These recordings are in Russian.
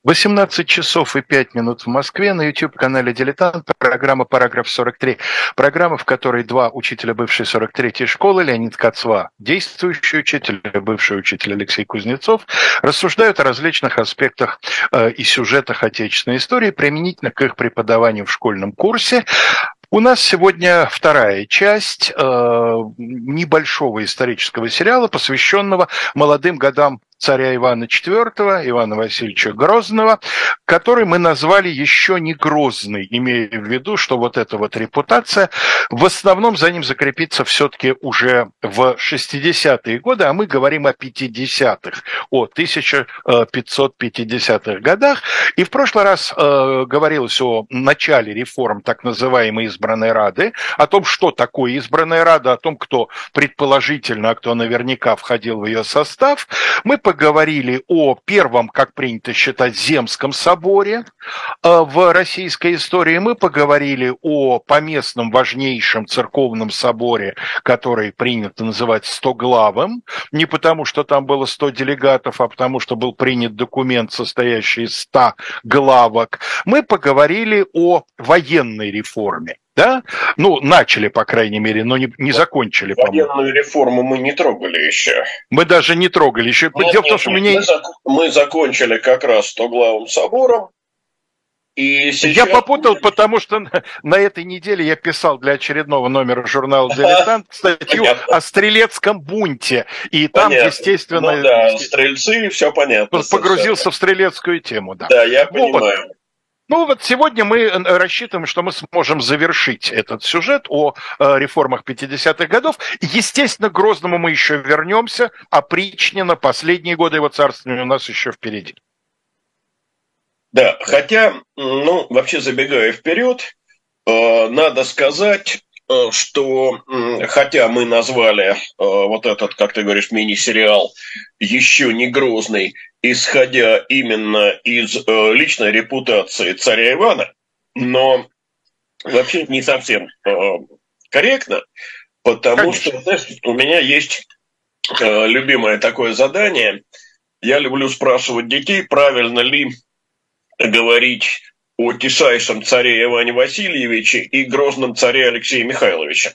18 часов и 5 минут в Москве на YouTube-канале «Дилетант». Программа «Параграф 43». Программа, в которой два учителя бывшей 43-й школы, Леонид Кацва, действующий учитель, бывший учитель Алексей Кузнецов, рассуждают о различных аспектах и сюжетах отечественной истории применительно к их преподаванию в школьном курсе. У нас сегодня вторая часть небольшого исторического сериала, посвященного молодым годам царя Ивана IV, Ивана Васильевича Грозного, который мы назвали еще не Грозный, имея в виду, что вот эта вот репутация в основном за ним закрепится все-таки уже в 60-е годы, а мы говорим о 50-х, о 1550-х годах. И в прошлый раз говорилось о начале реформ так называемой избранной Рады, о том, что такое избранная Рада, о том, кто предположительно, а кто наверняка входил в ее состав. Мы поговорили о первом, как принято считать, Земском соборе в российской истории. Мы поговорили о поместном важнейшем церковном соборе, который принято называть Стоглавым, не потому, что там было 100 делегатов, а потому, что был принят документ, состоящий из 100 главок. Мы поговорили о военной реформе. Да? Ну, начали, по крайней мере, но не закончили, по-моему. Военную реформу мы не трогали еще. Мы даже не трогали еще. Дело в том, что мы закончили как раз Стоглавым собором. И сейчас... Я попутал, потому что на этой неделе я писал для очередного номера журнала «Дилетант» статью о стрелецком бунте. И там, естественно... Ну да, стрельцы, все понятно. Погрузился в стрелецкую тему, да. Да, я понимаю. Ну вот сегодня мы рассчитываем, что мы сможем завершить этот сюжет о реформах 50-х годов. Естественно, к Грозному мы еще вернемся, опричнина, последние годы его царствования у нас еще впереди. Да, хотя, вообще забегая вперед, надо сказать, что хотя мы назвали вот этот, как ты говоришь, мини-сериал еще не Грозный, исходя именно из личной репутации царя Ивана, но вообще не совсем корректно, потому что, знаешь, у меня есть любимое такое задание. Я люблю спрашивать детей, правильно ли говорить о тишайшем царе Иване Васильевиче и грозном царе Алексее Михайловиче.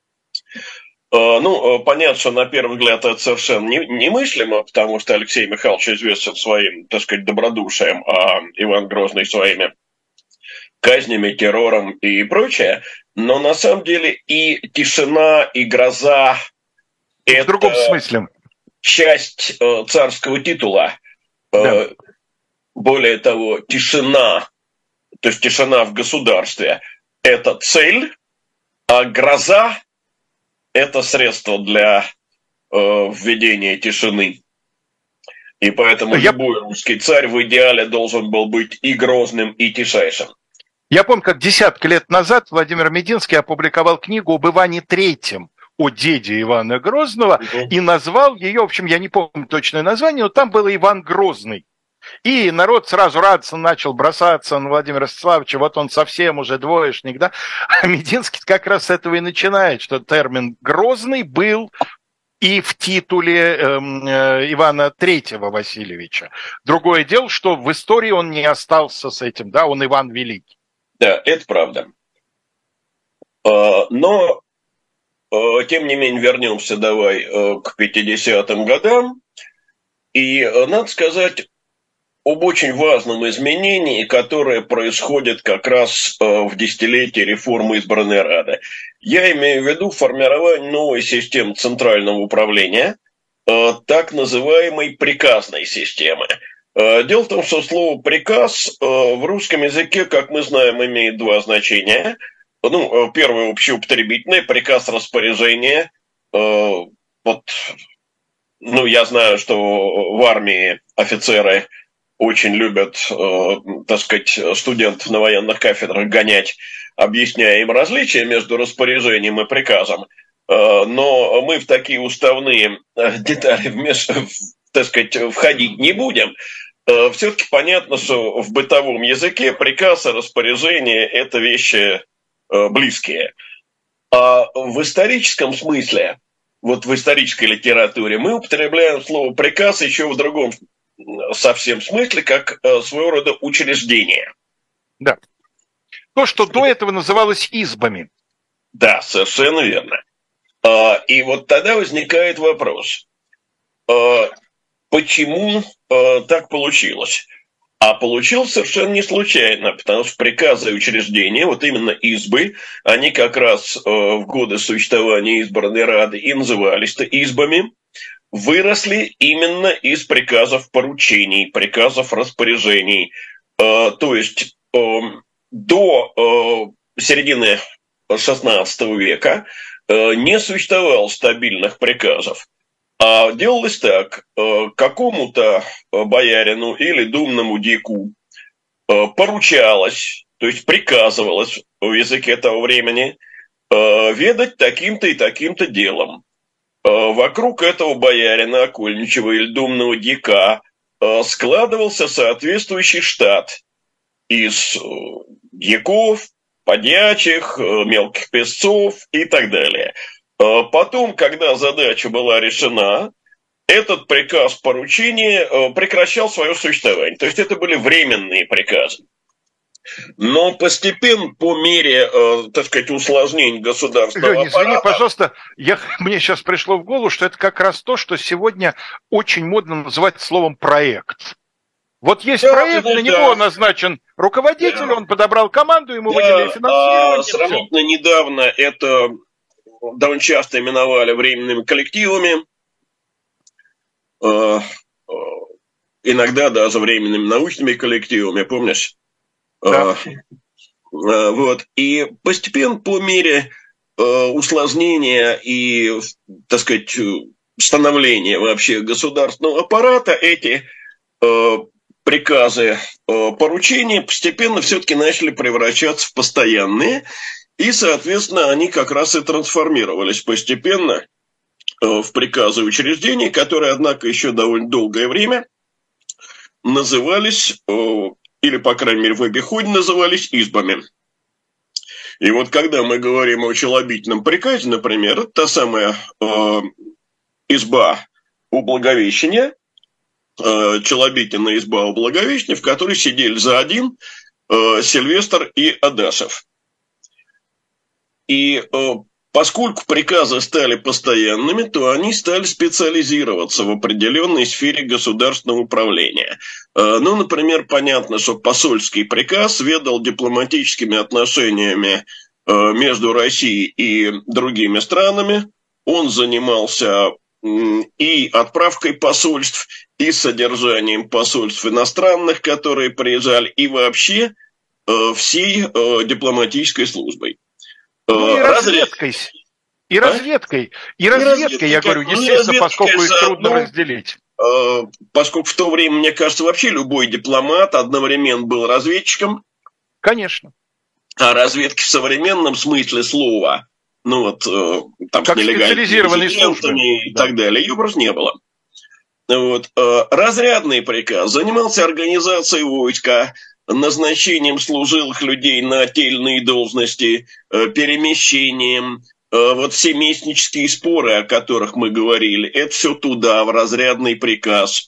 Понятно, что на первый взгляд это совершенно немыслимо, потому что Алексей Михайлович известен своим, так сказать, добродушием, а Иван Грозный своими казнями, террором и прочее. Но на самом деле и тишина, и гроза – это в другом смысле часть царского титула. Да. Более того, тишина, то есть тишина в государстве – это цель, а гроза – это средство для введения тишины. И поэтому любой русский царь в идеале должен был быть и грозным, и тишайшим. Я помню, как десятки лет назад Владимир Мединский опубликовал книгу об Иване Третьем, о деде Ивана Грозного, и назвал ее, в общем, я не помню точное название, но там было «Иван Грозный». И народ сразу радостно начал бросаться на Владимира Ростиславовича, вот он совсем уже двоечник, да? А Мединский как раз с этого и начинает, что термин «Грозный» был и в титуле Ивана Третьего Васильевича. Другое дело, что в истории он не остался с этим, да, он Иван Великий. Да, это правда. Но, тем не менее, вернемся давай к 50-м годам. И надо сказать об очень важном изменении, которое происходит как раз в десятилетии реформы избранной Рады. Я имею в виду формирование новой системы центрального управления, так называемой приказной системы. Дело в том, что слово «приказ» в русском языке, как мы знаем, имеет два значения. Первое общеупотребительное, приказ распоряжения. Я знаю, что в армии офицеры очень любят, так сказать, студентов на военных кафедрах гонять, объясняя им различия между распоряжением и приказом. Но мы в такие уставные детали, так сказать, входить не будем. Все-таки понятно, что в бытовом языке приказ и распоряжение – это вещи близкие. А в историческом смысле, вот в исторической литературе, мы употребляем слово «приказ» еще в другом совсем смысле, как своего рода учреждение. Да. То, что до этого называлось избами. Да, совершенно верно. И вот тогда возникает вопрос, почему так получилось? А получилось совершенно не случайно, потому что приказы и учреждения, вот именно избы, они как раз в годы существования избранной рады и назывались-то избами, выросли именно из приказов поручений, приказов распоряжений. То есть до середины XVI века не существовало стабильных приказов. А делалось так, какому-то боярину или думному дьяку поручалось, то есть приказывалось в языке того времени, ведать таким-то и таким-то делом. Вокруг этого боярина, окольничего или думного дьяка складывался соответствующий штат из дьяков, подьячих, мелких песцов и так далее. Потом, когда задача была решена, этот приказ поручения прекращал свое существование. То есть это были временные приказы. Но постепенно, по мере, так сказать, усложнений государственного Лёня, аппарата... извини, пожалуйста, мне сейчас пришло в голову, что это как раз то, что сегодня очень модно называть словом «проект». Вот есть проект, на него назначен руководитель, он подобрал команду, ему выделили финансирование. Сравнительно недавно это довольно часто именовали временными коллективами, иногда даже временными научными коллективами, помнишь? Да. Вот. И постепенно, по мере усложнения и, так сказать, становления вообще государственного аппарата, эти приказы, поручения постепенно все-таки начали превращаться в постоянные, и, соответственно, они как раз и трансформировались постепенно в приказы учреждений, которые, однако, еще довольно долгое время назывались, или, по крайней мере, в обиходе назывались избами. И вот когда мы говорим о челобитном приказе, например, это та самая изба у Благовещения, челобитная изба у Благовещения, в которой сидели за один Сильвестр и Адашев. И поскольку приказы стали постоянными, то они стали специализироваться в определенной сфере государственного управления. Ну, например, понятно, что посольский приказ ведал дипломатическими отношениями между Россией и другими странами. Он занимался и отправкой посольств, и содержанием посольств иностранных, которые приезжали, и вообще всей дипломатической службой. Ну, и разведкой. И разведкой, я говорю, естественно, поскольку их трудно разделить. Поскольку в то время, мне кажется, вообще любой дипломат одновременно был разведчиком. Конечно. А разведки в современном смысле слова, ну вот, там как с нелегальными службы и так далее, ее просто не было. Вот. Разрядный приказ занимался организацией войска, назначением служилых людей на те или иные должности, перемещением, вот все местнические споры, о которых мы говорили, это все туда, в разрядный приказ.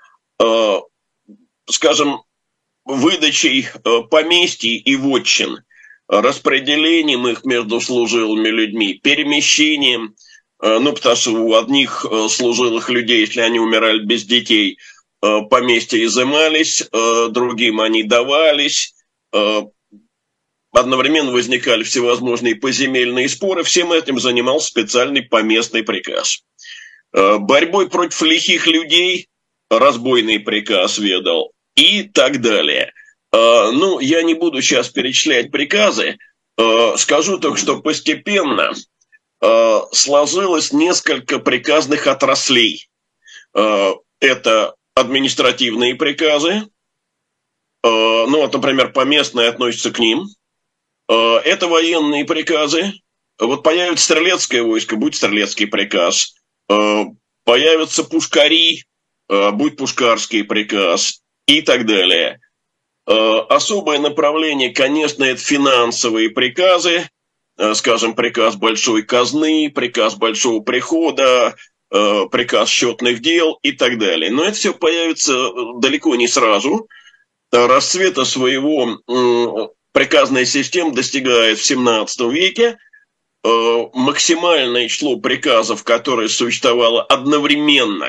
Скажем, выдачей поместий и вотчин, распределением их между служилыми людьми, перемещением, ну, потому что у одних служилых людей, если они умирали без детей, поместья изымались, другим они давались, одновременно возникали всевозможные поземельные споры, всем этим занимался специальный поместный приказ. Борьбой против лихих людей разбойный приказ ведал и так далее. Ну, я не буду сейчас перечислять приказы, скажу только, что постепенно сложилось несколько приказных отраслей. Это административные приказы, ну вот, например, поместные относятся к ним. Это военные приказы. Вот появится стрелецкое войско, будет стрелецкий приказ. Появятся пушкари, будет пушкарский приказ и так далее. Особое направление, конечно, это финансовые приказы. Скажем, приказ большой казны, приказ большого прихода, приказ счетных дел и так далее. Но это все появится далеко не сразу. Расцвета своего приказная система достигает в 17 веке. Максимальное число приказов, которые существовали одновременно,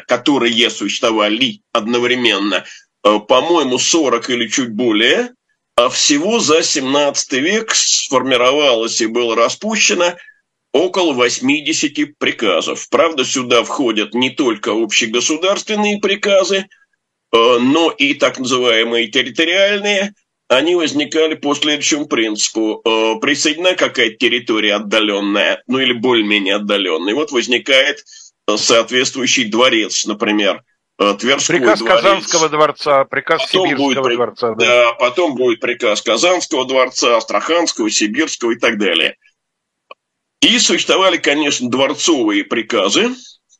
по-моему, 40 или чуть более, а всего за 17 век сформировалось и было распущено около 80 приказов. Правда, сюда входят не только общегосударственные приказы, но и так называемые территориальные. Они возникали по следующему принципу. Присоединена какая-то территория отдаленная, ну или более-менее отдаленная. И вот возникает соответствующий дворец, например, Тверской приказ дворец. Казанского дворца, приказ потом Сибирского дворца. Да, потом будет приказ Казанского дворца, Астраханского, Сибирского и так далее. И существовали, конечно, дворцовые приказы,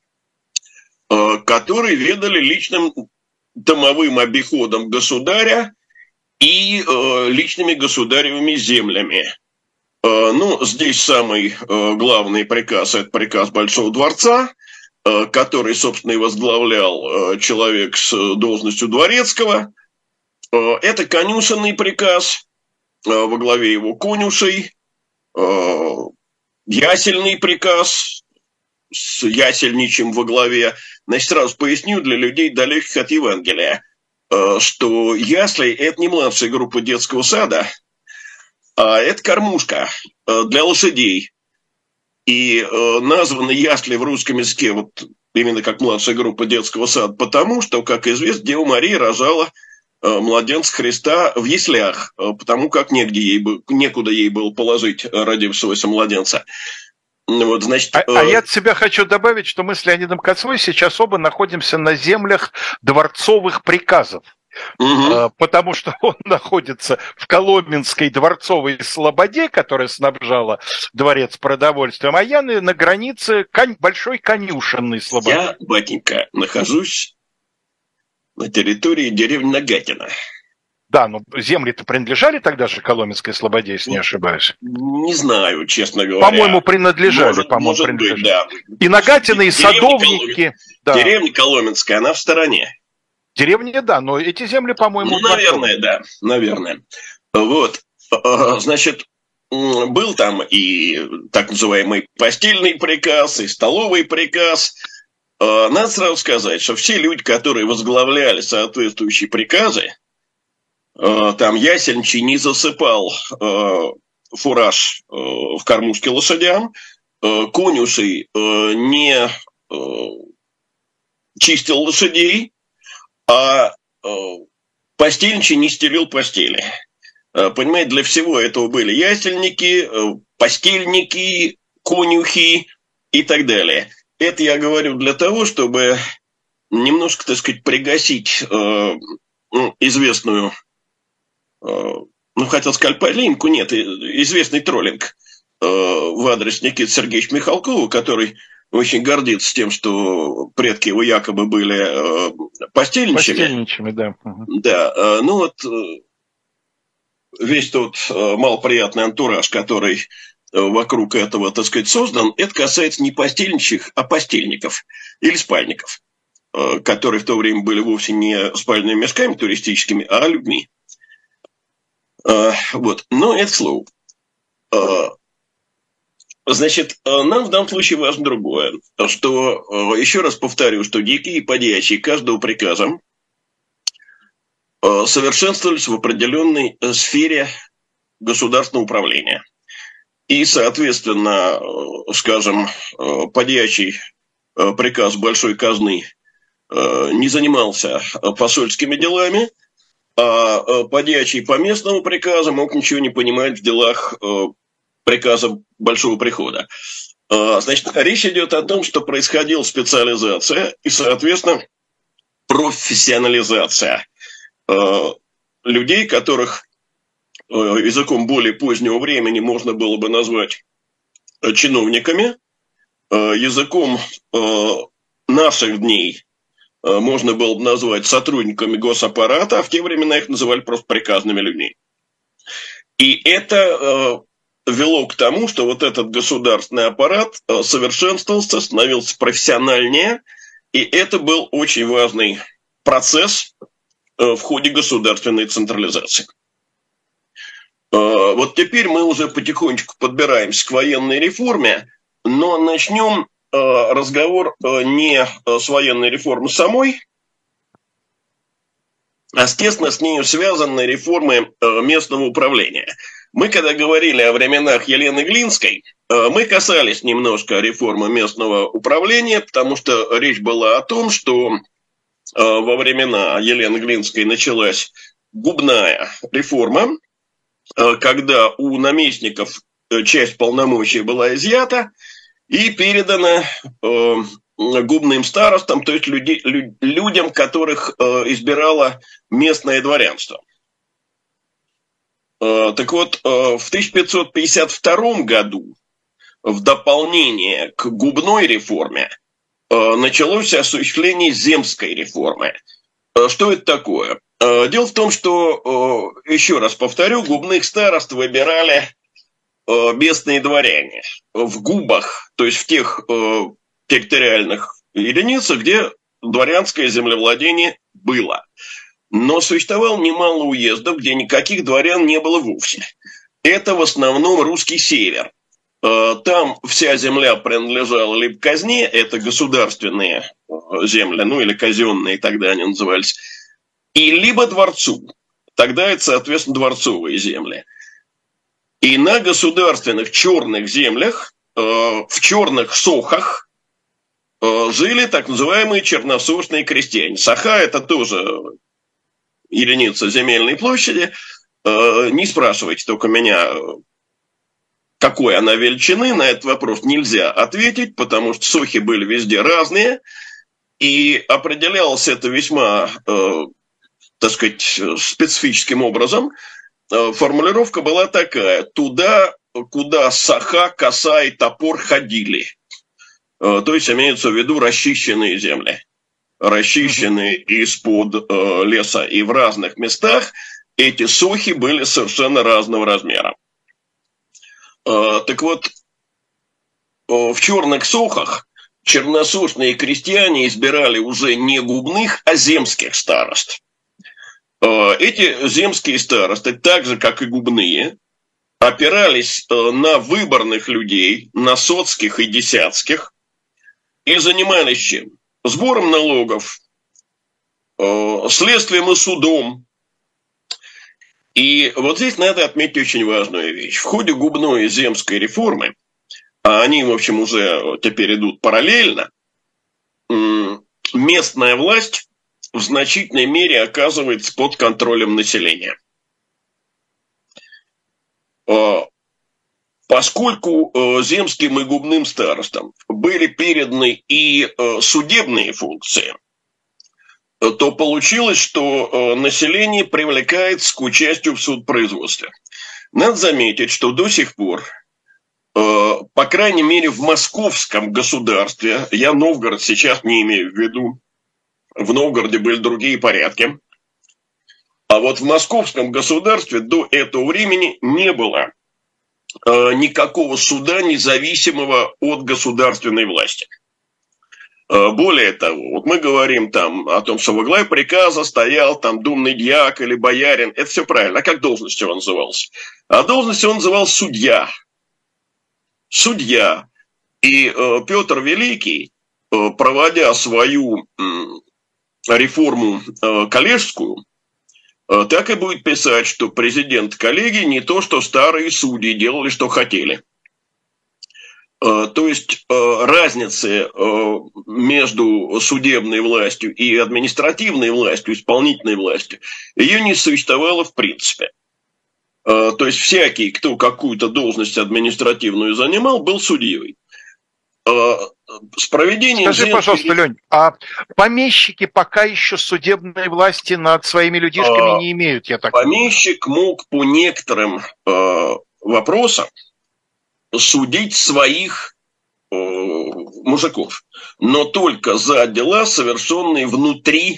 которые ведали личным домовым обиходом государя и личными государевыми землями. Ну, здесь самый главный приказ – это приказ Большого дворца, который, собственно, и возглавлял человек с должностью дворецкого. Это конюшенный приказ, во главе его конюшей, ясельный приказ с ясельничем во главе. Значит, сразу поясню для людей, далеких от Евангелия, что ясли – это не младшая группа детского сада, а это кормушка для лошадей. И названы ясли в русском языке вот именно как младшая группа детского сада, потому что, как известно, Дева Мария рожала младенца Христа в яслях, потому как некуда ей было положить родившегося младенца. Вот, значит, я от себя хочу добавить, что мы с Леонидом Кацвой сейчас оба находимся на землях дворцовых приказов. Потому что он находится в Коломенской дворцовой слободе, которая снабжала дворец продовольствием, а я на границе большой конюшенной слободы. Я, батенька, нахожусь на территории деревни Нагатино. Да, но земли-то принадлежали тогда же Коломенской слободе, если не ошибаюсь? Не знаю, честно говоря. По-моему, принадлежали. Может быть, да. И Нагатино, и Садовники. Да. Деревня Коломенская, она в стороне. Деревня, да, но эти земли, по-моему... Ну, наверное, да, наверное. Вот, значит, был там и так называемый постельный приказ, и столовый приказ. Надо сразу сказать, что все люди, которые возглавляли соответствующие приказы, там ясельничий не засыпал фураж в кормушке лошадям, конюшей не чистил лошадей, а постельничий не стелил постели. Понимаете, для всего этого были ясельники, постельники, конюхи и так далее. Это я говорю для того, чтобы немножко, так сказать, пригасить известную, хотел сказать полемику, нет, известный троллинг в адрес Никиты Сергеевича Михалкова, который очень гордится тем, что предки его якобы были постельничами. Постельничами, да. Да, ну вот весь тот малоприятный антураж, который вокруг этого, так сказать, создан, это касается не постельничьих, а постельников или спальников, которые в то время были вовсе не спальными мешками туристическими, а людьми. Вот, но это к слову. Значит, нам в данном случае важно другое, что, еще раз повторю, что дикие и подьячие каждого приказа совершенствовались в определенной сфере государственного управления. И, соответственно, скажем, подьячий приказ большой казны не занимался посольскими делами, а подьячий по местному приказу мог ничего не понимать в делах приказа Большого прихода. Значит, речь идет о том, что происходила специализация и, соответственно, профессионализация людей, которых языком более позднего времени можно было бы назвать чиновниками, языком наших дней можно было бы назвать сотрудниками госаппарата, а в те времена их называли просто приказными людьми. И это вело к тому, что вот этот государственный аппарат совершенствовался, становился профессиональнее, и это был очень важный процесс в ходе государственной централизации. Вот теперь мы уже потихонечку подбираемся к военной реформе, но начнем разговор не с военной реформы самой, а, естественно, с нею связаны реформы местного управления. Мы, когда говорили о временах Елены Глинской, мы касались немножко реформы местного управления, потому что речь была о том, что во времена Елены Глинской началась губная реформа, когда у наместников часть полномочий была изъята и передана губным старостам, то есть людям, которых избирало местное дворянство. Так вот, в 1552 году, в дополнение к губной реформе, началось осуществление земской реформы. Что это такое? Дело в том, что, еще раз повторю, губных старост выбирали местные дворяне в губах, то есть в тех территориальных единицах, где дворянское землевладение было. Но существовало немало уездов, где никаких дворян не было вовсе. Это в основном русский север. Там вся земля принадлежала либо казне, это государственные земли, ну или казенные тогда они назывались, и либо дворцу. Тогда это, соответственно, дворцовые земли. И на государственных черных землях, в черных сохах, жили так называемые черносошные крестьяне. Соха – это тоже единица земельной площади. Не спрашивайте только меня, какой она величины, на этот вопрос нельзя ответить, потому что сохи были везде разные, и определялось это весьма, так сказать, специфическим образом. Формулировка была такая: туда, куда соха, коса и топор ходили. То есть имеются в виду расчищенные земли. Расчищенные из-под леса, и в разных местах эти сохи были совершенно разного размера. Так вот, в черных сохах черносошные крестьяне избирали уже не губных, а земских старост. Эти земские старосты, так же как и губные, опирались на выборных людей, на соцких и десятских, и занимались чем? Сбором налогов, следствием и судом. И вот здесь надо отметить очень важную вещь. В ходе губной и земской реформы, а они, в общем, уже теперь идут параллельно, местная власть в значительной мере оказывается под контролем населения. Поскольку земским и губным старостам были переданы и судебные функции, то получилось, что население привлекается к участию в судопроизводстве. Надо заметить, что до сих пор, по крайней мере в московском государстве, я Новгород сейчас не имею в виду, в Новгороде были другие порядки, а вот в московском государстве до этого времени не было никакого суда, независимого от государственной власти. Более того, вот мы говорим там о том, что во главе приказа стоял там думный дьяк или боярин, это все правильно. А как должность его назывался? А должность он назывался судья. Судья. И Петр Великий, проводя свою реформу коллежскую, так и будет писать, что президент коллегии не то, что старые судьи делали, что хотели. То есть разницы между судебной властью и административной властью, исполнительной властью, ее не существовало в принципе. То есть всякий, кто какую-то должность административную занимал, был судьей. С проведением... Скажи, пожалуйста, Лень, а помещики пока еще судебной власти над своими людишками не имеют, я так понимаю? Помещик мог по некоторым вопросам судить своих мужиков, но только за дела, совершенные внутри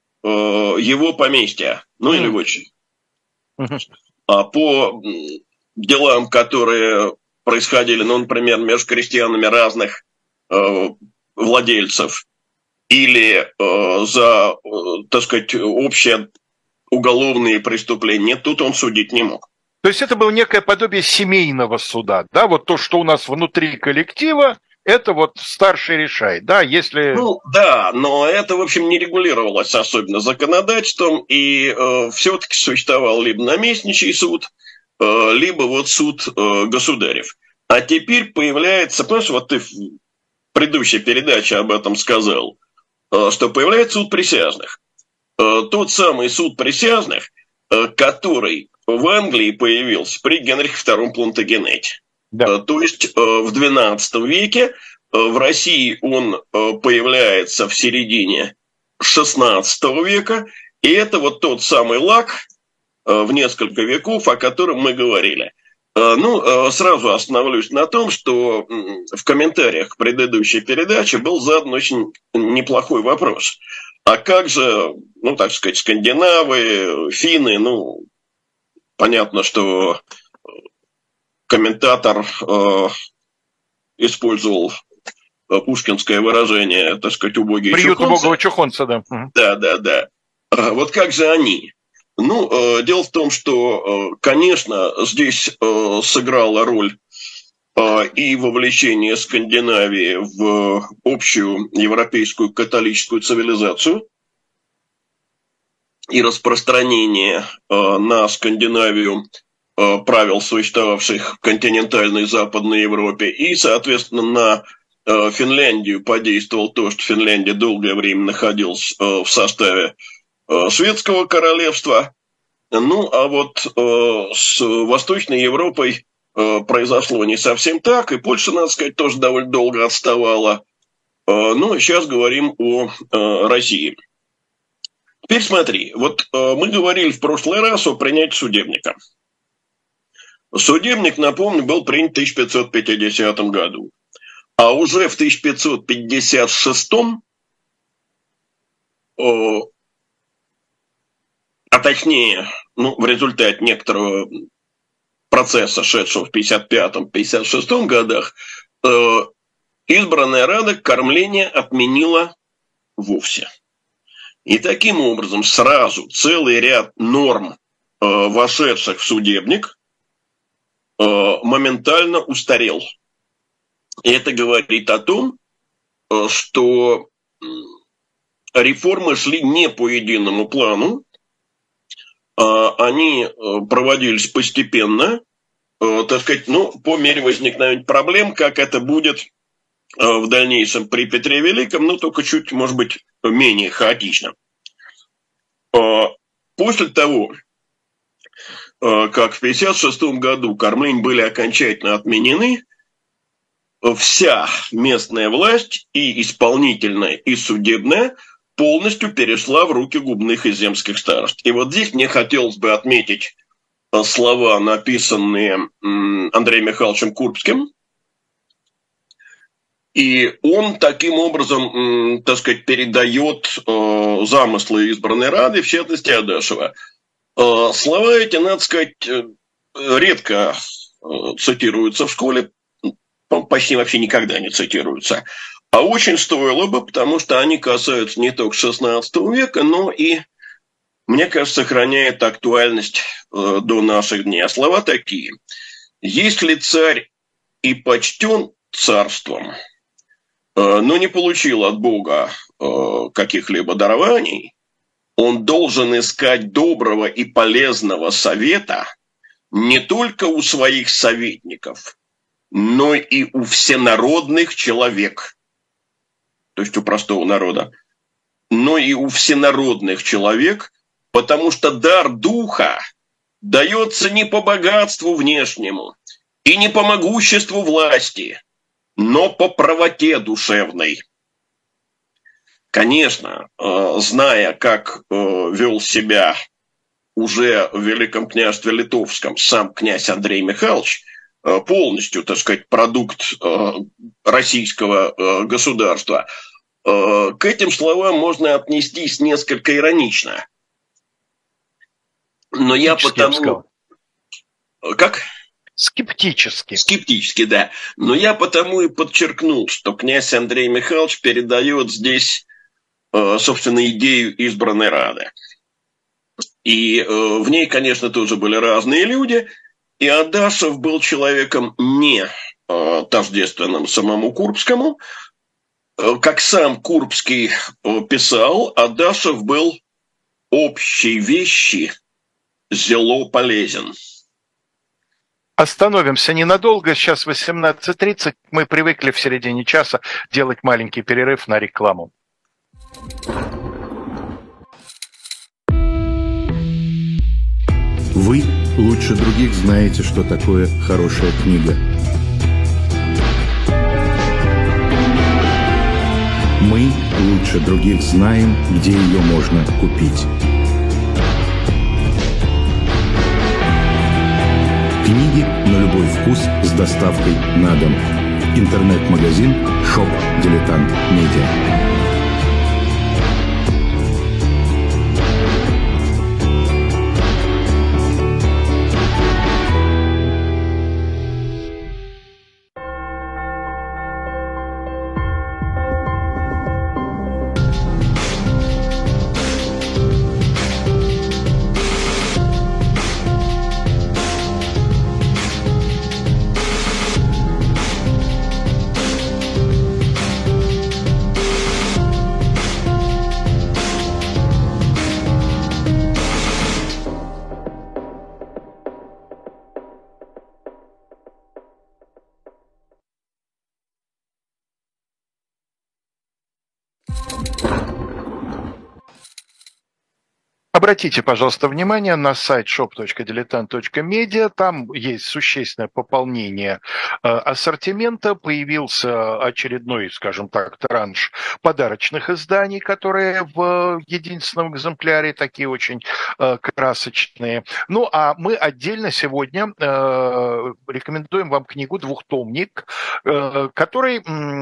его поместья, ну или вотчины. А по делам, которые происходили, ну, например, между крестьянами разных владельцев, или за, так сказать, общее уголовные преступления. Нет, тут он судить не мог. То есть это было некое подобие семейного суда, да? Вот то, что у нас внутри коллектива, это вот старший решает, да? Если... Ну, да, но это, в общем, не регулировалось особенно законодательством, и все-таки существовал либо наместничий суд, либо вот суд государев. А теперь появляется, понимаешь, вот ты в предыдущей передаче об этом сказал, что появляется суд присяжных. Тот самый суд присяжных, который в Англии появился при Генрихе II Плантагенете. Да. То есть в XII веке, в России он появляется в середине XVI века, и это вот тот самый лак в несколько веков, о котором мы говорили. Ну, сразу остановлюсь на том, что в комментариях к предыдущей передаче был задан очень неплохой вопрос. А как же, ну, так сказать, скандинавы, финны, ну, понятно, что комментатор использовал пушкинское выражение, так сказать, убогие чухонцы. Приют убогого чухонца, да. Да. Вот как же они? Ну, дело в том, что, конечно, здесь сыграла роль и вовлечение Скандинавии в общую европейскую католическую цивилизацию, и распространение на Скандинавию правил, существовавших в континентальной Западной Европе, и, соответственно, на Финляндию подействовало то, что Финляндия долгое время находилась в составе Шведского королевства. Ну, а вот с Восточной Европой произошло не совсем так, и Польша, надо сказать, тоже довольно долго отставала. Ну, сейчас говорим о России. Теперь смотри, вот мы говорили в прошлый раз о принятии судебника. Судебник, напомню, был принят в 1550 году. А уже в 1556, а точнее, ну, в результате некоторого процесса, шедшего в 55-56 годах, избранная Рада кормление отменила вовсе. И таким образом сразу целый ряд норм, вошедших в судебник, моментально устарел. И это говорит о том, что реформы шли не по единому плану, они проводились постепенно, так сказать, ну, по мере возникновения проблем, как это будет в дальнейшем при Петре Великом, но только чуть, может быть, менее хаотично. После того, как в 1956 году кормления были окончательно отменены, вся местная власть, и исполнительная, и судебная, полностью перешла в руки губных и земских старост. И вот здесь мне хотелось бы отметить слова, написанные Андреем Михайловичем Курбским. И он таким образом, так сказать, передает замыслы избранной Рады, в частности Адашева. Слова эти, надо сказать, редко цитируются в школе, почти вообще никогда не цитируются. А очень стоило бы, потому что они касаются не только XVI века, но и, мне кажется, сохраняет актуальность до наших дней. А слова такие. «Если царь и почтен царством, но не получил от Бога каких-либо дарований, он должен искать доброго и полезного совета не только у своих советников, но и у всенародных человек». То есть у простого народа, но и у всенародных человек, потому что дар духа дается не по богатству внешнему и не по могуществу власти, но по правоте душевной. Конечно, зная, как вел себя уже в Великом княжестве Литовском сам князь Андрей Михайлович, полностью, так сказать, продукт российского государства, к этим словам можно отнестись несколько иронично. Но я потому... Как? Скептически. Скептически, да. Но я потому и подчеркнул, что князь Андрей Михайлович передает здесь, собственно, идею избранной Рады. И в ней, конечно, тоже были разные люди. И Адашев был человеком не тождественным самому Курбскому. Как сам Курбский писал, Адашев был общей вещи зело полезен. Остановимся ненадолго. Сейчас 18:30. Мы привыкли в середине часа делать маленький перерыв на рекламу. Вы лучше других знаете, что такое хорошая книга. Мы лучше других знаем, где ее можно купить. Книги на любой вкус с доставкой на дом. Интернет-магазин Shop Дилетант Медиа. Обратите, пожалуйста, внимание на сайт shop.diletant.media. Там есть существенное пополнение ассортимента. Появился очередной, скажем так, транш подарочных изданий, которые в единственном экземпляре, такие очень красочные. Ну, а мы отдельно сегодня рекомендуем вам книгу «Двухтомник», который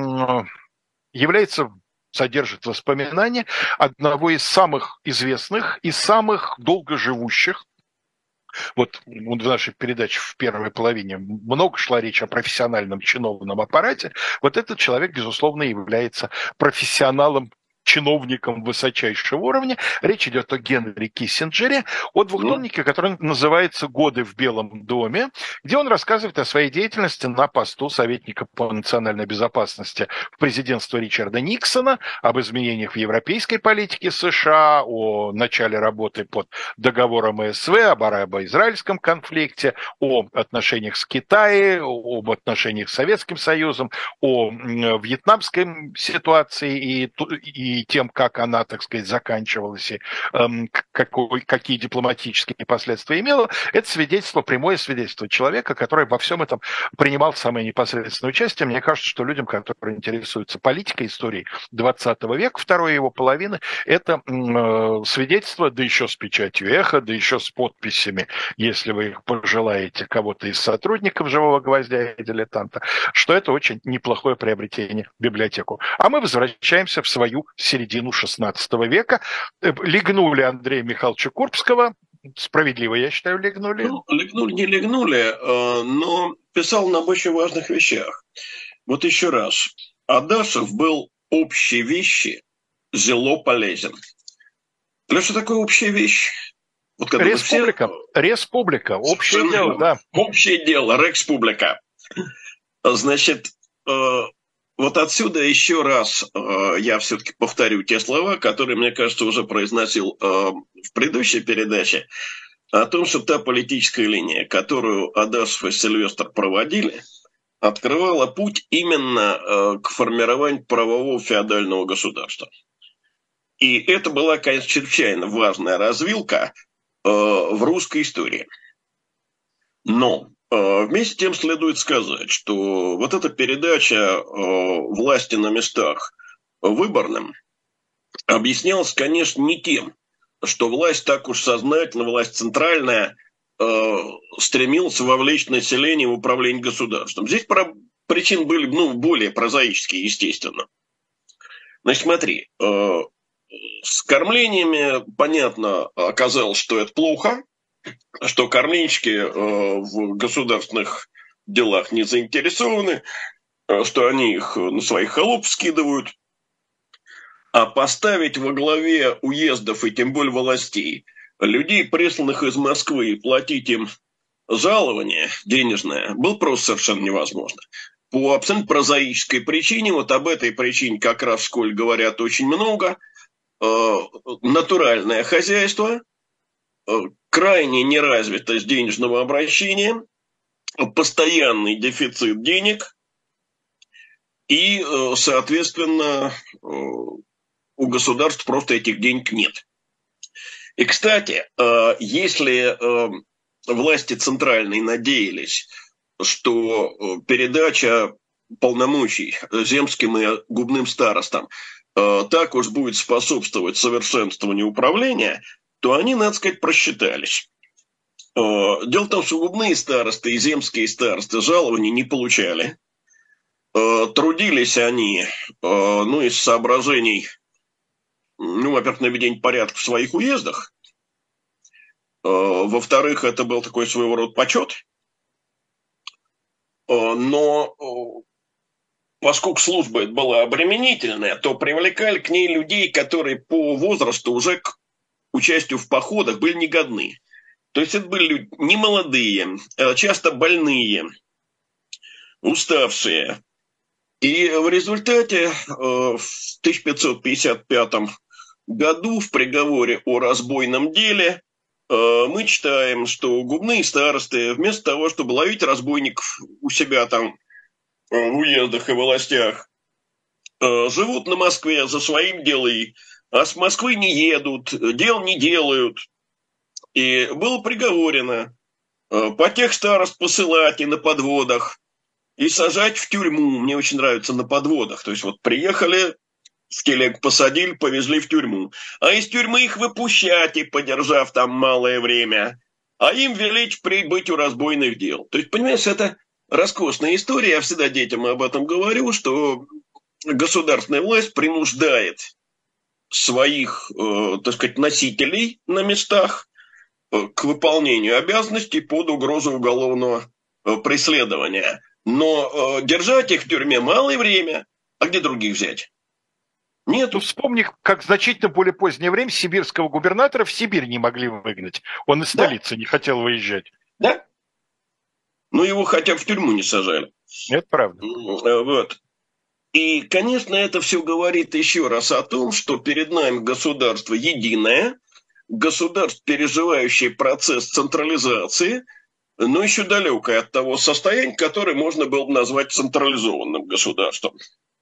содержит воспоминания одного из самых известных и самых долгоживущих. Вот в нашей передаче в первой половине много шла речь о профессиональном чиновном аппарате. Вот этот человек, безусловно, является профессионалом, чиновником высочайшего уровня. Речь идет о Генри Киссинджере, о двухтомнике, который называется «Годы в Белом доме», где он рассказывает о своей деятельности на посту советника по национальной безопасности в президентстве Ричарда Никсона, об изменениях в европейской политике США, о начале работы под договором СВ, об арабо-израильском конфликте, о отношениях с Китаем, об отношениях с Советским Союзом, о вьетнамской ситуации и тем, как она, так сказать, заканчивалась и какие дипломатические последствия имела, это свидетельство, прямое свидетельство человека, который во всем этом принимал самое непосредственное участие. Мне кажется, что людям, которые интересуются политикой, историей 20 века, второй его половины, это свидетельство, да еще с печатью «Эхо», да еще с подписями, если вы их пожелаете, кого-то из сотрудников «Живого гвоздя» и «Дилетанта», что это очень неплохое приобретение в библиотеку. А мы возвращаемся в свою середину XVI века. Легнули Андрея Михайловича Курбского. Справедливо, я считаю, легнули. Ну, не легнули, но писал нам очень важных вещах. Вот еще раз. Адашев был общей вещи зело полезен. Что такое общая вещь? Вот республика. Республика. Общее дело, да. Общее дело, рекспублика. Значит, вот отсюда еще раз я все-таки повторю те слова, которые, мне кажется, уже произносил в предыдущей передаче, о том, что та политическая линия, которую Адашев и Сильвестр проводили, открывала путь именно к формированию правового феодального государства. И это была, конечно, чрезвычайно важная развилка в русской истории. Но вместе с тем следует сказать, что вот эта передача власти на местах выборным объяснялась, конечно, не тем, что власть так уж сознательно, власть центральная, стремилась вовлечь население в управление государством. Здесь причины были более прозаические, естественно. Значит, смотри, с кормлениями, понятно, оказалось, что это плохо. что кормильщики в государственных делах не заинтересованы, что они их на своих холопов скидывают, а поставить во главе уездов и тем более властей людей, присланных из Москвы, и платить им жалование денежное, было просто совершенно невозможно. По абсолютно прозаической причине, вот об этой причине как раз в школе говорят очень много, натуральное хозяйство, крайне неразвитость денежного обращения, постоянный дефицит денег и, соответственно, у государств просто этих денег нет. И, кстати, если власти центральные надеялись, что передача полномочий земским и губным старостам так уж будет способствовать совершенствованию управления, то они, надо сказать, просчитались. Дело в том, что губные старосты и земские старосты жалований не получали. Трудились они, из соображений, во-первых, наведения порядка в своих уездах. Во-вторых, это был такой своего рода почет. Но поскольку служба эта была обременительная, то привлекали к ней людей, которые по возрасту уже к участию в походах были негодны. То есть это были люди немолодые, часто больные, уставшие. И в результате в 1555 году в приговоре о разбойном деле мы читаем, что губные старосты вместо того, чтобы ловить разбойников у себя там в уездах и властях, живут на Москве за своим делом, а с Москвы не едут, дел не делают. И было приговорено по тех старост посылать и на подводах, и сажать в тюрьму. Мне очень нравится на подводах. То есть вот приехали, в телегу посадили, повезли в тюрьму. А из тюрьмы их выпущать, и подержав там малое время. А им велеть прибыть у разбойных дел. То есть, понимаешь, это роскошная история. Я всегда детям об этом говорю, что государственная власть принуждает своих, так сказать, носителей на местах к выполнению обязанностей под угрозу уголовного преследования. Но держать их в тюрьме малое время. А где других взять? Нет. Ну, вспомни, как в значительно более позднее время сибирского губернатора в Сибирь не могли выгнать. Он из столицы не хотел выезжать. Да. Но его хотя бы в тюрьму не сажали. Это правда. Вот. И, конечно, это все говорит еще раз о том, что перед нами государство единое, государство, переживающее процесс централизации, но еще далекое от того состояния, которое можно было бы назвать централизованным государством.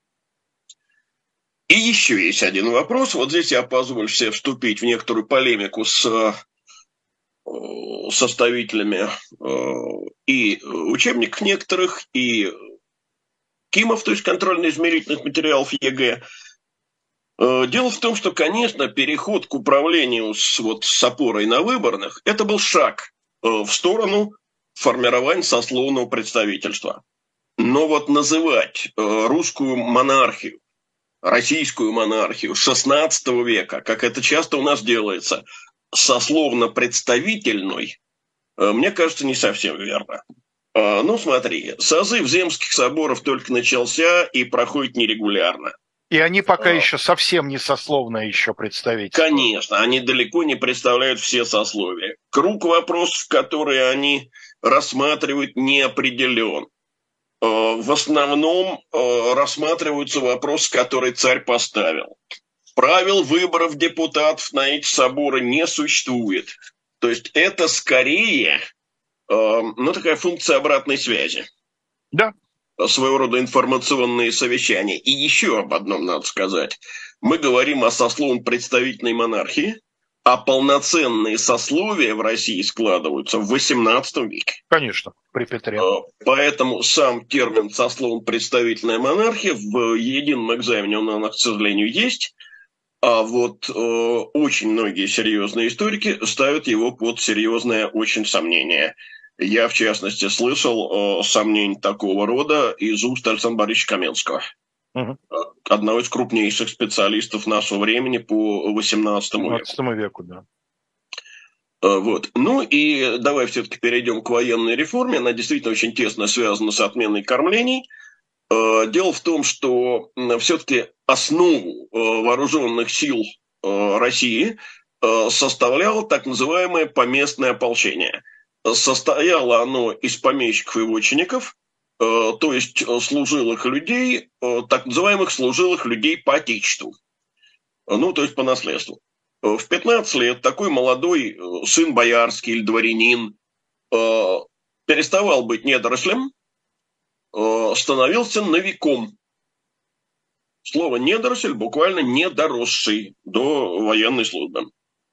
И еще есть один вопрос. Вот здесь я позволю себе вступить в некоторую полемику с составителями и учебников некоторых, и КИМов, то есть контрольно-измерительных материалов ЕГЭ. Дело в том, что, конечно, переход к управлению с опорой на выборных – это был шаг в сторону формирования сословного представительства. Но вот называть русскую монархию, российскую монархию XVI века, как это часто у нас делается, сословно-представительной, мне кажется, не совсем верно. Ну, смотри, созыв земских соборов только начался и проходит нерегулярно. И они пока еще совсем не сословное еще представительство. Конечно, они далеко не представляют все сословия. Круг вопросов, которые они рассматривают, не определен. В основном рассматриваются вопросы, которые царь поставил. Правил выборов депутатов на эти соборы не существует. То есть это скорее такая функция обратной связи. Да. Своего рода информационные совещания. И еще об одном надо сказать. Мы говорим о сословно-представительной монархии, а полноценные сословия в России складываются в XVIII веке. Конечно, при Петре. Поэтому сам термин «сословно-представительная монархия» в едином экзамене он, к сожалению, есть. А вот очень многие серьезные историки ставят его под серьезное очень сомнение. Я, в частности, слышал сомнения такого рода из уст Александра Борисовича Каменского, одного из крупнейших специалистов нашего времени по XVIII веку. Да. Вот. Ну и давай все-таки перейдем к военной реформе. Она действительно очень тесно связана с отменой кормлений. Дело в том, что все-таки основу вооруженных сил России составляло так называемое поместное ополчение. Состояло оно из помещиков и вотчинников, то есть служилых людей, так называемых служилых людей по отечеству, ну, то есть по наследству. В 15 лет такой молодой сын боярский или дворянин переставал быть недорослем, становился новиком. Слово «недоросль» буквально недоросший до военной службы.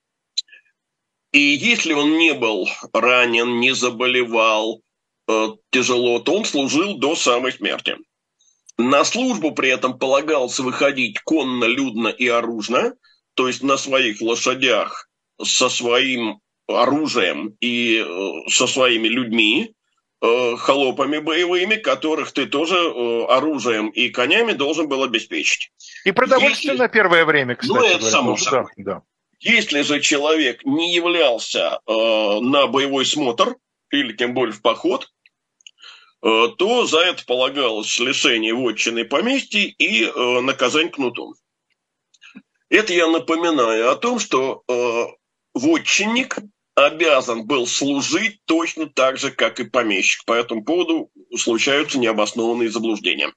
И если он не был ранен, не заболевал тяжело, то он служил до самой смерти. На службу при этом полагалось выходить конно, людно и оружно, то есть на своих лошадях со своим оружием и со своими людьми, холопами боевыми, которых ты тоже оружием и конями должен был обеспечить. И продовольствие на первое время, кстати. Ну, это само собой. Да. Если же человек не являлся на боевой смотр, или тем более в поход, то за это полагалось лишение вотчины поместья и наказание кнутом. Это я напоминаю о том, что вотчинник обязан был служить точно так же, как и помещик. По этому поводу случаются необоснованные заблуждения.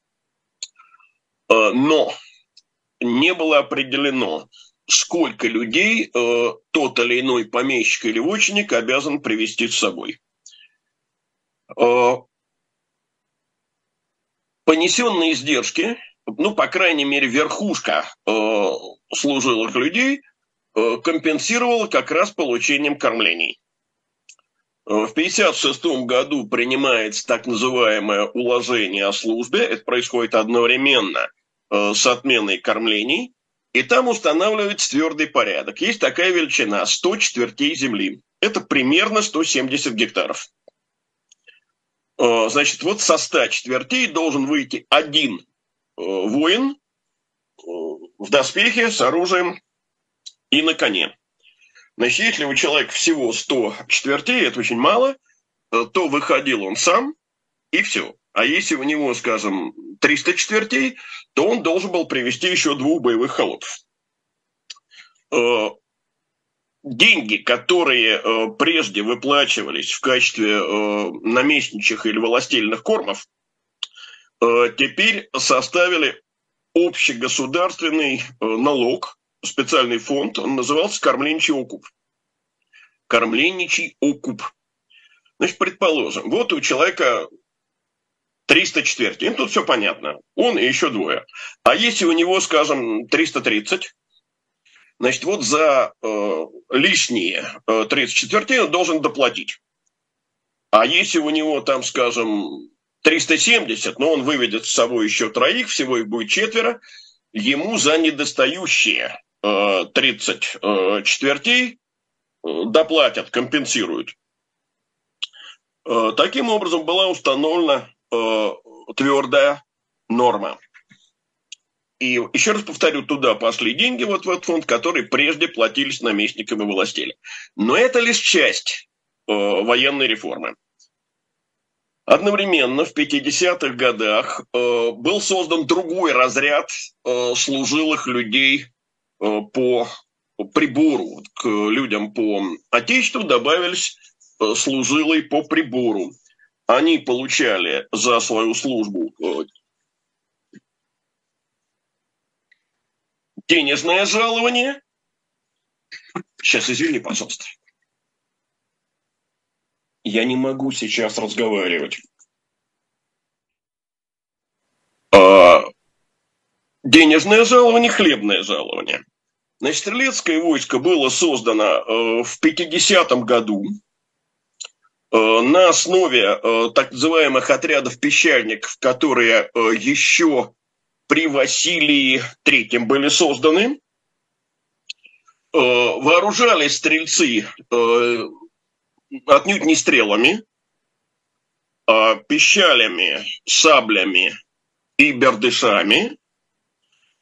Но не было определено, сколько людей тот или иной помещик или вотчинник обязан привести с собой. Понесенные издержки, ну, по крайней мере, верхушка служилых людей компенсировала как раз получением кормлений. В 1956 году принимается так называемое уложение о службе. Это происходит одновременно с отменой кормлений. И там устанавливается твердый порядок. Есть такая величина – 100 четвертей земли. Это примерно 170 гектаров. Значит, вот со 100 четвертей должен выйти один воин в доспехе с оружием и на коне. Значит, если у человека всего 100 четвертей, это очень мало, то выходил он сам, и все. А если у него, скажем, 300 четвертей, то он должен был привести еще 2 боевых холопов. Деньги, которые прежде выплачивались в качестве наместничьих или волостельных кормов, теперь составили общегосударственный налог, специальный фонд, он назывался «Кормленничий окуп». Кормленничий окуп. Значит, предположим, вот у человека 300 четвертей, тут все понятно, он и еще 2. А если у него, скажем, 330, значит, вот за лишние 30 четвертей он должен доплатить. А если у него там, скажем, 370, но он выведет с собой еще 3, всего их будет 4, ему за недостающие 30 четвертей доплатят, компенсируют. Таким образом была установлена твердая норма. И еще раз повторю, туда пошли деньги вот в этот фонд, которые прежде платились наместникам и властелям. Но это лишь часть военной реформы. Одновременно в 50-х годах был создан другой разряд служилых людей по прибору. К людям по отечеству добавились служилые по прибору. Они получали за свою службу денежное жалование. Сейчас, извини, пожалуйста. Я не могу сейчас разговаривать. Денежное жалование, хлебное жалование. Значит, стрелецкое войско было создано в 50-м году на основе так называемых отрядов-пещерников, которые еще при Василии III были созданы. Вооружались стрельцы отнюдь не стрелами, а пищалями, саблями и бердышами.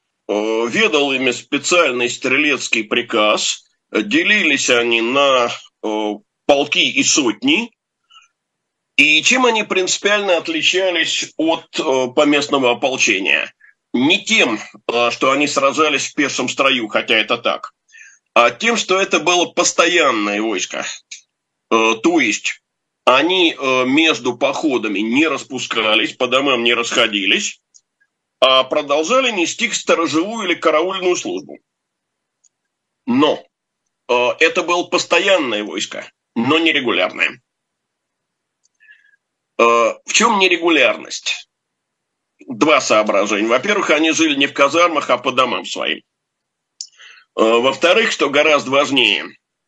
Ведал ими специальный стрелецкий приказ. Делились они на полки и сотни. И чем они принципиально отличались от поместного ополчения? Не тем, что они сражались в пешем строю, хотя это так, а тем, что это было постоянное войско. То есть они между походами не распускались, по домам не расходились, а продолжали нести сторожевую или караульную службу. Но это было постоянное войско, но нерегулярное. В чем нерегулярность? Два соображения. Во-первых, они жили не в казармах, а по домам своим. Во-вторых, что гораздо важнее,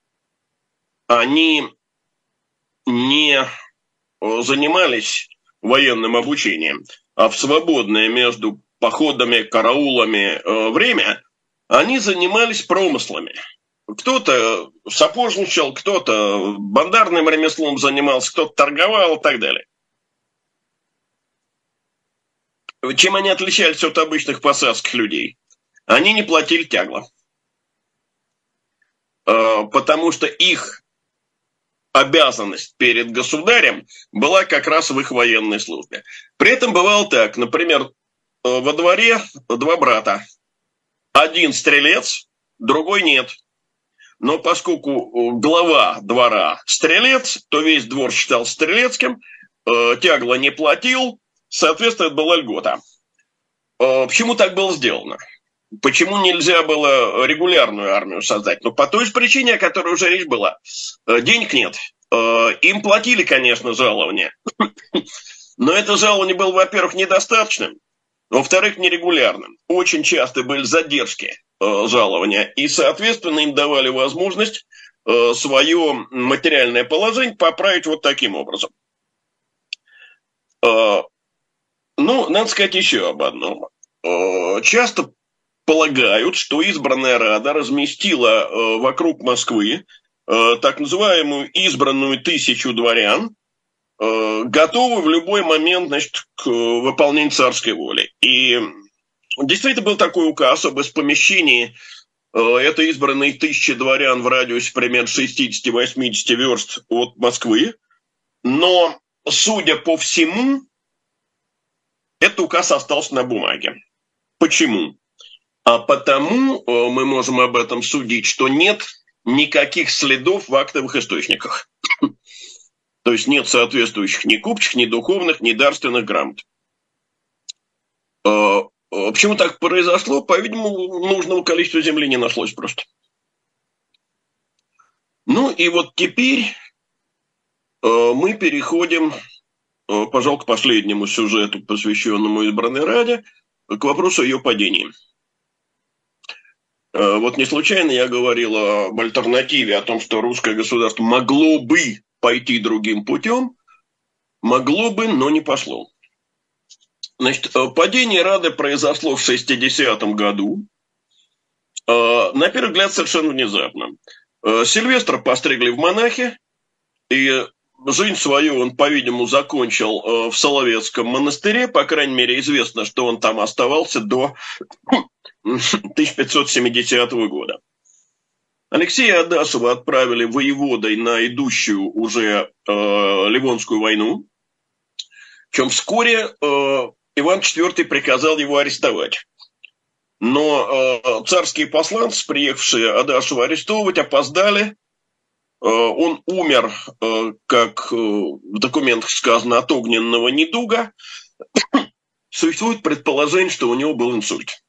они не занимались военным обучением, а в свободное между походами, караулами время они занимались промыслами. Кто-то сапожничал, кто-то бандарным ремеслом занимался, кто-то торговал и так далее. Чем они отличались от обычных посадских людей? Они не платили тягло. Потому что их обязанность перед государем была как раз в их военной службе. При этом бывало так, например, во дворе два брата. Один стрелец, другой нет. Но поскольку глава двора стрелец, то весь двор считал стрелецким, тягло не платил, соответственно, это была льгота. Почему так было сделано? Почему нельзя было регулярную армию создать? Ну, по той же причине, о которой уже речь была. Денег нет. Им платили, конечно, жалование. Но это жалование было, во-первых, недостаточным, во-вторых, нерегулярным. Очень часто были задержки жалования. И, соответственно, им давали возможность свое материальное положение поправить вот таким образом. Ну, надо сказать еще об одном. Часто полагают, что избранная Рада разместила вокруг Москвы так называемую избранную 1000 дворян, готовы в любой момент, значит, к выполнению царской воли. И действительно был такой указ об помещении этой избранной 1000 дворян в радиусе примерно 60-80 верст от Москвы. Но, судя по всему, этот указ остался на бумаге. Почему? А потому мы можем об этом судить, что нет никаких следов в актовых источниках. То есть нет соответствующих ни купчих, ни духовных, ни дарственных грамот. Почему так произошло? По-видимому, нужного количества земли не нашлось просто. Ну и вот теперь мы переходим, пожалуй, к последнему сюжету, посвященному избранной Раде, к вопросу о ее падении. Вот не случайно я говорил об альтернативе, о том, что русское государство могло бы пойти другим путем, могло бы, но не пошло. Значит, падение Рады произошло в 60-м году. На первый взгляд, совершенно внезапно. Сильвестра постригли в монахи, и жизнь свою он, по-видимому, закончил в Соловецком монастыре. По крайней мере, известно, что он там оставался до 1570 года. Алексея Адашева отправили воеводой на идущую уже Ливонскую войну, чем вскоре Иван IV приказал его арестовать. Но царские посланцы, приехавшие Адашева арестовывать, опоздали. Он умер, как в документах сказано, от огненного недуга. Существует предположение, что у него был инсульт.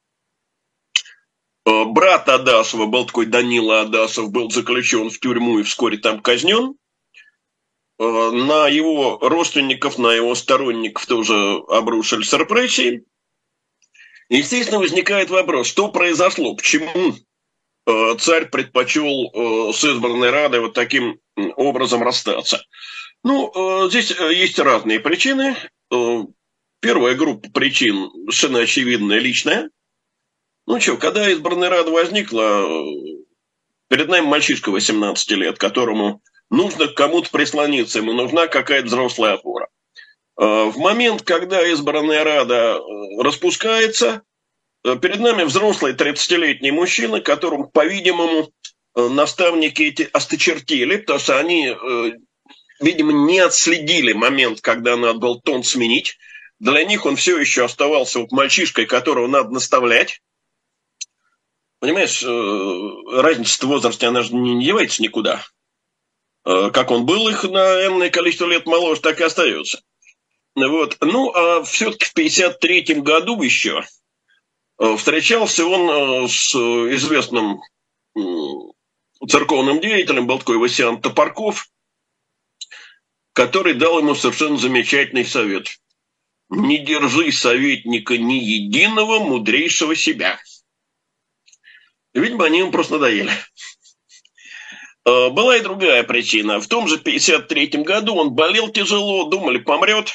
Брат Адашева, был такой Данила Адашев, был заключен в тюрьму и вскоре там казнен. На его родственников, на его сторонников тоже обрушились репрессии. Естественно, возникает вопрос, что произошло, почему царь предпочел с избранной Радой вот таким образом расстаться. Ну, здесь есть разные причины. Первая группа причин совершенно очевидная, личная. Ну что, когда избранная Рада возникла, перед нами мальчишка 18 лет, которому нужно к кому-то прислониться, ему нужна какая-то взрослая опора. В момент, когда избранная Рада распускается, перед нами взрослый 30-летний мужчина, которому, по-видимому, наставники эти осточертели, потому что они, видимо, не отследили момент, когда надо был тон сменить. Для них он все еще оставался вот мальчишкой, которого надо наставлять. Понимаешь, разница в возрасте, она же не девается никуда. Как он был их на энное количество лет моложе, так и остается. Вот. Ну, а все-таки в 1953 году еще встречался он с известным церковным деятелем, был такой Васян Топорков, который дал ему совершенно замечательный совет. Не держи советника ни единого, мудрейшего себя. Видимо, они ему просто надоели. Была и другая причина. В том же 1953 году он болел тяжело, думали, помрет.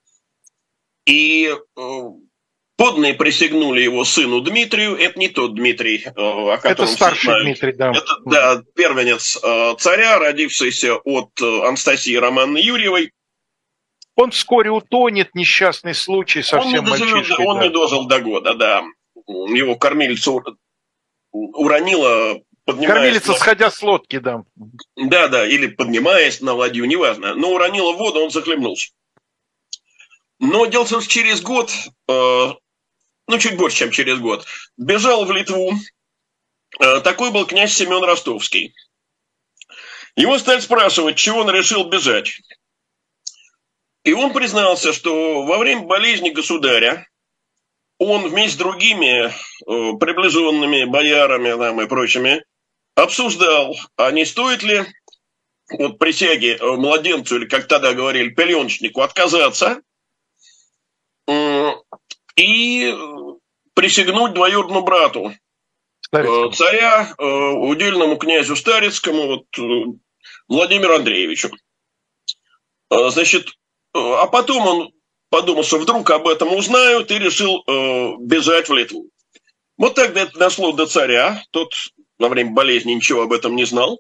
И подданные присягнули его сыну Дмитрию. Это не тот Дмитрий, о котором это старший Дмитрий, да. Это, да, первенец царя, родившийся от Анастасии Романовны Юрьевой. Он вскоре утонет, несчастный случай, совсем мальчишкой. Он не дожил до года, да. Его кормилица уронила, поднимаясь... Кормилица, сходя с лодки, да. Да, или поднимаясь на ладью, неважно. Но уронила в воду, он захлебнулся. Но дело в том, что через год, чуть больше, чем через год, бежал в Литву. Такой был князь Семен Ростовский. Его стали спрашивать, чего он решил бежать. И он признался, что во время болезни государя он вместе с другими приближенными боярами там, и прочими обсуждал, а не стоит ли от присяги младенцу, или как тогда говорили, пеленочнику, отказаться и присягнуть двоюродному брату царя, удельному князю Старицкому, Владимиру Андреевичу. Значит, а потом он подумал, что вдруг об этом узнают, и решил бежать в Литву. Вот тогда это дошло до царя. Тот во время болезни ничего об этом не знал.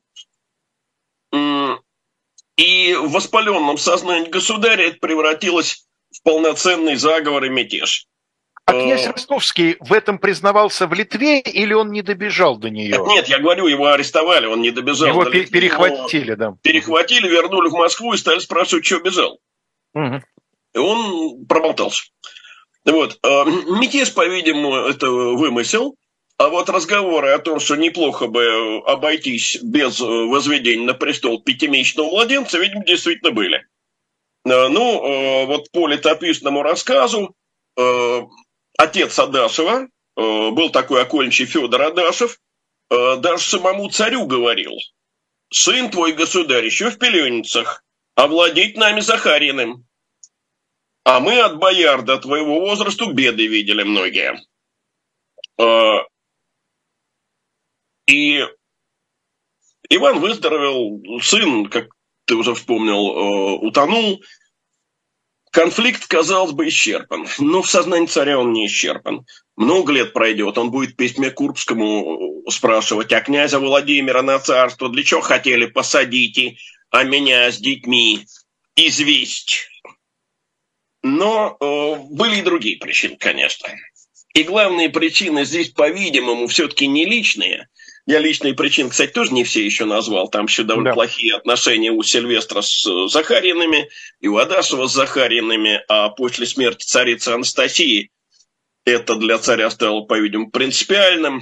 И в воспаленном сознании государя это превратилось в полноценный заговор и мятеж. А князь Ростовский в этом признавался в Литве, или он не добежал до нее? Нет, я говорю, его арестовали, он не добежал. Его перехватили, да. Перехватили, вернули в Москву и стали спрашивать, что бежал. Угу. И он проболтался. Вот. Мятеж, по-видимому, это вымысел. А вот разговоры о том, что неплохо бы обойтись без возведения на престол пятимесячного младенца, видимо, действительно были. Вот по летописному рассказу отец Адашева, был такой окольничий Федор Адашев, даже самому царю говорил: сын твой, государь, еще в пеленницах, овладеть нами Захариным. А мы от бояр до твоего возраста беды видели многие. И Иван выздоровел, сын, как ты уже вспомнил, утонул. Конфликт, казалось бы, исчерпан. Но в сознании царя он не исчерпан. Много лет пройдет, он будет в письме Курбскому спрашивать: а князя Владимира на царство для чего хотели посадить, а меня с детьми известь? Но были и другие причины, конечно. И главные причины здесь, по-видимому, все-таки не личные. Я личные причины, кстати, тоже не все еще назвал. Там еще довольно плохие отношения у Сильвестра с Захариными и у Адашева с Захариными. А после смерти царицы Анастасии это для царя стало, по-видимому, принципиальным.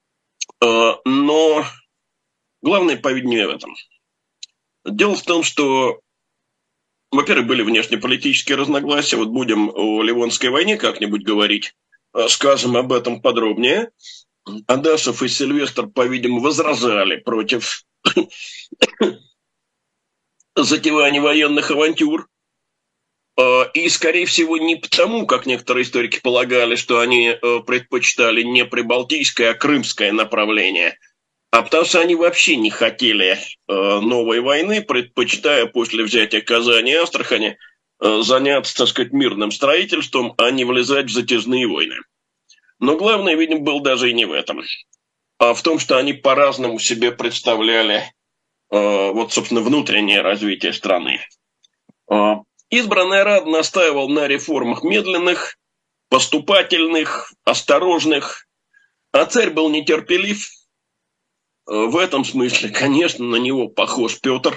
Но главное, по-видимому, в этом. Дело в том, что, во-первых, были внешнеполитические разногласия. Вот будем о Ливонской войне как-нибудь говорить. Скажем об этом подробнее. Адашев и Сильвестр, по-видимому, возражали против затевания военных авантюр. И, скорее всего, не потому, как некоторые историки полагали, что они предпочитали не прибалтийское, а крымское направление, а потому что они вообще не хотели новой войны, предпочитая после взятия Казани и Астрахани заняться, так сказать, мирным строительством, а не влезать в затяжные войны. Но главное, видимо, было даже и не в этом, а в том, что они по-разному себе представляли собственно, внутреннее развитие страны. Избранный Рад настаивал на реформах медленных, поступательных, осторожных, а царь был нетерпелив В этом смысле, конечно, на него похож Петр.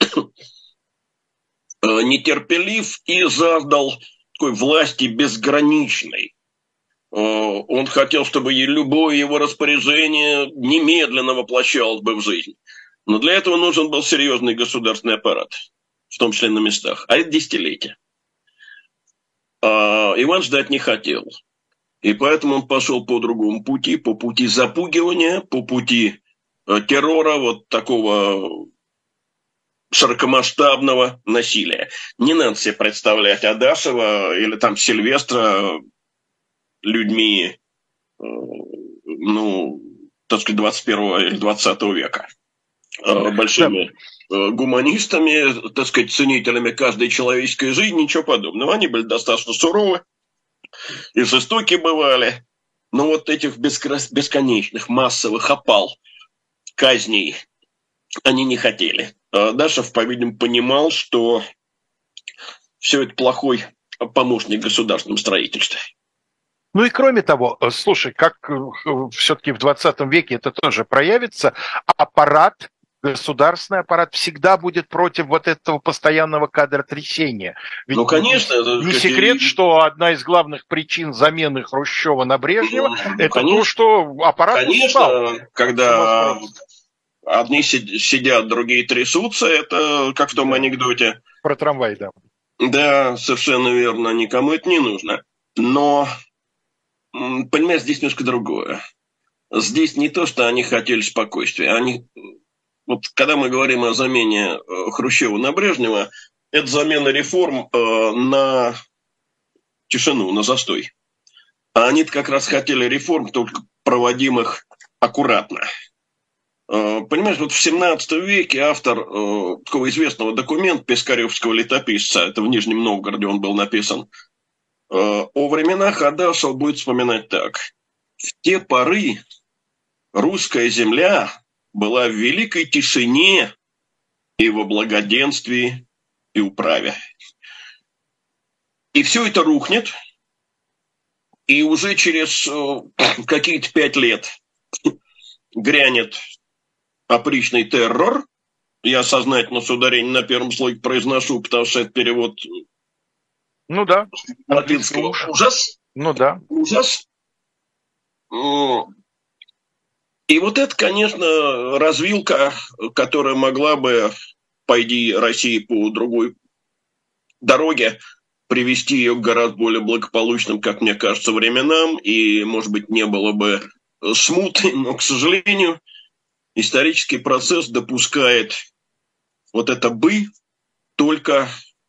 Нетерпелив и жаждал такой власти безграничной. Он хотел, чтобы любое его распоряжение немедленно воплощалось бы в жизнь. Но для этого нужен был серьезный государственный аппарат, в том числе на местах. А это десятилетия. Иван ждать не хотел. И поэтому он пошел по другому пути, по пути запугивания, по пути террора, вот такого широкомасштабного насилия. Не надо себе представлять Адашева или там Сильвестра людьми, ну, так сказать, 21 или 20 века. Большими гуманистами, так сказать, ценителями каждой человеческой жизни, ничего подобного. Они были достаточно суровы и жестоки бывали. Но вот этих бесконечных массовых опал, казней они не хотели. Дашев, по-видимому, понимал, что все это плохой помощник в государственном строительстве. Ну и кроме того, слушай, как все-таки в 20 веке это тоже проявится, аппарат, государственный аппарат всегда будет против вот этого постоянного кадротрясения. Ведь ну, конечно. Не секрет, что одна из главных причин замены Хрущева на Брежнева это конечно, то, что аппарат конечно, устал. Когда одни сидят, другие трясутся, это как в том анекдоте. Про трамвай, да. Да, совершенно верно, никому это не нужно. Но, понимаешь, здесь немножко другое. Здесь не то, что они хотели спокойствия. Они, вот когда мы говорим о замене Хрущева на Брежнева, это замена реформ на тишину, на застой. А они-то как раз хотели реформ, только проводимых аккуратно. Понимаешь, вот в 17 веке автор такого известного документа Пискаревского летописца, это в Нижнем Новгороде он был написан, о временах Адашев будет вспоминать так. В те поры русская земля была в великой тишине и во благоденствии и управе. И все это рухнет, и уже через какие-то 5 лет грянет опричный террор. Я сознательно с ударением на первом слоге произношу, потому что это перевод латинского. Ужас. Ну да. Ужас. И вот это, конечно, развилка, которая могла бы, пойди России по другой дороге, привести ее к гораздо более благополучным, как мне кажется, временам, и, может быть, не было бы смуты, но, к сожалению, исторический процесс допускает вот это «бы» только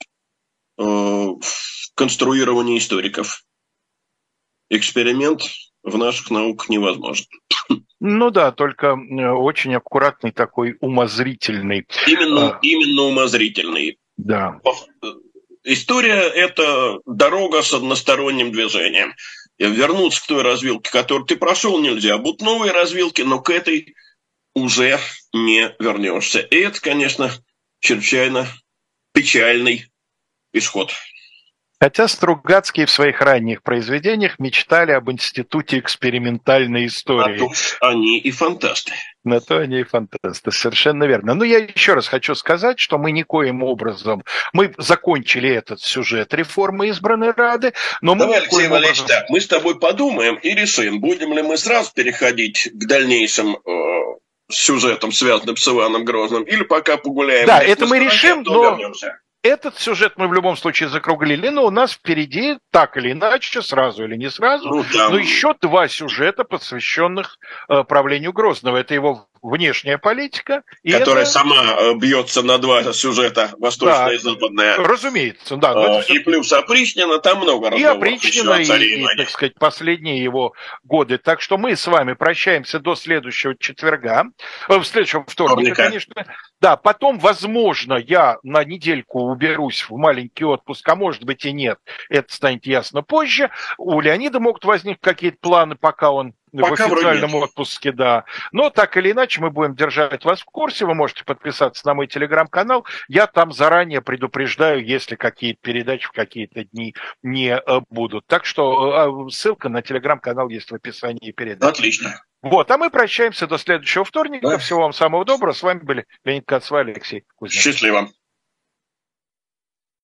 в конструировании историков. Эксперимент в наших науках невозможен. Ну да, только очень аккуратный такой умозрительный. Именно умозрительный. Да. История – это дорога с односторонним движением. Вернуться к той развилке, которую ты прошел, нельзя. Будут новые развилки, но к этой уже не вернешься. И это, конечно, чрезвычайно печальный исход. Хотя Стругацкие в своих ранних произведениях мечтали об институте экспериментальной истории. А то они и фантасты. На то они и фантасты, совершенно верно. Но я еще раз хочу сказать, что мы никоим образом... Мы закончили этот сюжет реформы избранной Рады, но Давай, Алексей Валерьевич, так, мы с тобой подумаем и решим, будем ли мы сразу переходить к дальнейшим сюжетам, связанным с Иваном Грозным, или пока погуляем. Да, это мы решим, но... Вернемся. Этот сюжет мы в любом случае закруглили, но у нас впереди, так или иначе, сразу или не сразу, но еще 2 сюжета, посвященных правлению Грозного. Это его внешняя политика. Которая сама бьется на 2 сюжета, восточная и западная. Разумеется, да. И плюс опричнина, там много разговоров. И опричнина, и, так сказать, последние его годы. Так что мы с вами прощаемся до следующего четверга, следующего вторника, конечно. Да, потом, возможно, я на недельку уберусь в маленький отпуск, а может быть и нет, это станет ясно позже. У Леонида могут возникнуть какие-то планы, пока он в официальном отпуске, да. Но так или иначе мы будем держать вас в курсе. Вы можете подписаться на мой телеграм-канал. Я там заранее предупреждаю, если какие-то передачи в какие-то дни не будут. Так что ссылка на телеграм-канал есть в описании передачи. Отлично. Вот, а мы прощаемся до следующего вторника. Да. Всего вам самого доброго. С вами были Леонид Кацва и Алексей Кузнецов. Счастливо.